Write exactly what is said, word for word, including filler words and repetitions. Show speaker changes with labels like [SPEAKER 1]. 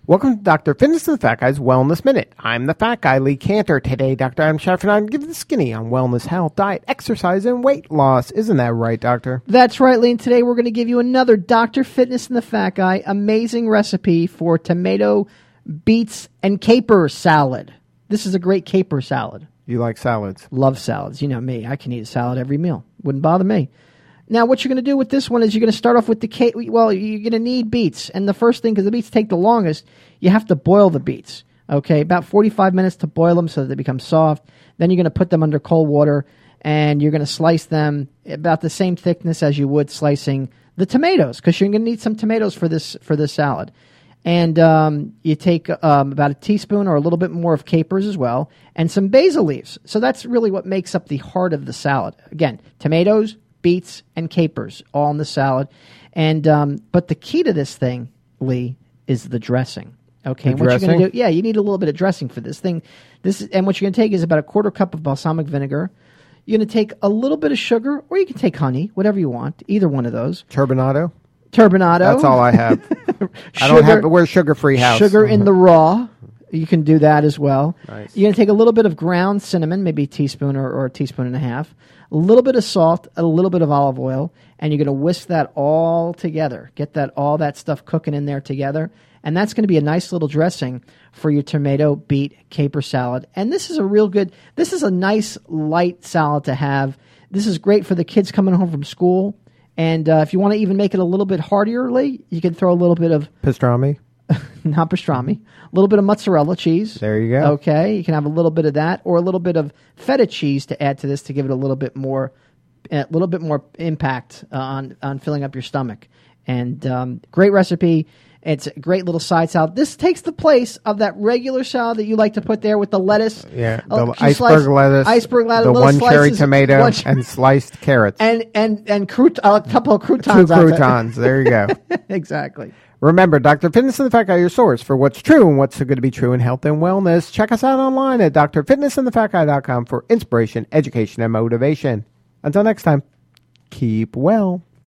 [SPEAKER 1] Welcome to Doctor Fitness and the Fat Guy's Wellness Minute. I'm the Fat Guy, Lee Cantor. Today, Doctor Adam Schefter and I give the skinny on wellness, health, diet, exercise, and weight loss. Isn't that right, Doctor?
[SPEAKER 2] That's right, Lee. And today we're going to give you another Doctor Fitness and the Fat Guy amazing recipe for tomato, beets, and caper salad. This is a great caper salad.
[SPEAKER 1] You like salads?
[SPEAKER 2] Love salads. You know me. I can eat a salad every meal. Wouldn't bother me. Now, what you're going to do with this one is you're going to start off with the cake. Well, you're going to need beets. And the first thing, because the beets take the longest, you have to boil the beets. Okay, about forty-five minutes to boil them so that they become soft. Then you're going to put them under cold water, and you're going to slice them about the same thickness as you would slicing the tomatoes, because you're going to need some tomatoes for this for this salad. And um, you take um, about a teaspoon or a little bit more of capers as well, and some basil leaves. So that's really what makes up the heart of the salad. Again, tomatoes, beets, and capers all in the salad. And um, but the key to this thing, Lee, is the dressing. Okay,
[SPEAKER 1] the
[SPEAKER 2] and what
[SPEAKER 1] dressing?
[SPEAKER 2] you're going to do? Yeah, you need a little bit of dressing for this thing. This is, and what you're going to take is about a quarter cup of balsamic vinegar. You're going to take a little bit of sugar, or you can take honey, whatever you want. Either one of those.
[SPEAKER 1] Turbinado.
[SPEAKER 2] Turbinado.
[SPEAKER 1] That's all I have. I don't have. We're a sugar-free house.
[SPEAKER 2] Sugar in the raw. You can do that as well.
[SPEAKER 1] Nice.
[SPEAKER 2] You're going to take a little bit of ground cinnamon, maybe a teaspoon or, or a teaspoon and a half, a little bit of salt, a little bit of olive oil, and you're going to whisk that all together. Get that all that stuff cooking in there together, and that's going to be a nice little dressing for your tomato, beet, caper salad. And this is a real good, this is a nice light salad to have. This is great for the kids coming home from school. And uh, if you want to even make it a little bit heartier, Lee, you can throw a little bit of
[SPEAKER 1] pastrami.
[SPEAKER 2] Not pastrami, a little bit of mozzarella cheese.
[SPEAKER 1] There you go.
[SPEAKER 2] Okay, you can have a little bit of that, or a little bit of feta cheese to add to this to give it a little bit more, a little bit more impact uh, on on filling up your stomach. And um, great recipe. It's a great little side salad. This takes the place of that regular salad that you like to put there with the lettuce.
[SPEAKER 1] Yeah, the
[SPEAKER 2] uh,
[SPEAKER 1] iceberg
[SPEAKER 2] slice,
[SPEAKER 1] lettuce,
[SPEAKER 2] iceberg lettuce,
[SPEAKER 1] the one
[SPEAKER 2] slices,
[SPEAKER 1] cherry tomato,
[SPEAKER 2] one,
[SPEAKER 1] and sliced carrots,
[SPEAKER 2] and and and crout- a couple of croutons.
[SPEAKER 1] Two croutons. There you go.
[SPEAKER 2] Exactly.
[SPEAKER 1] Remember, Doctor Fitness and the Fat Guy, your source for what's true and what's so good to be true in health and wellness. Check us out online at dr fitness and the fat guy dot com for inspiration, education, and motivation. Until next time, keep well.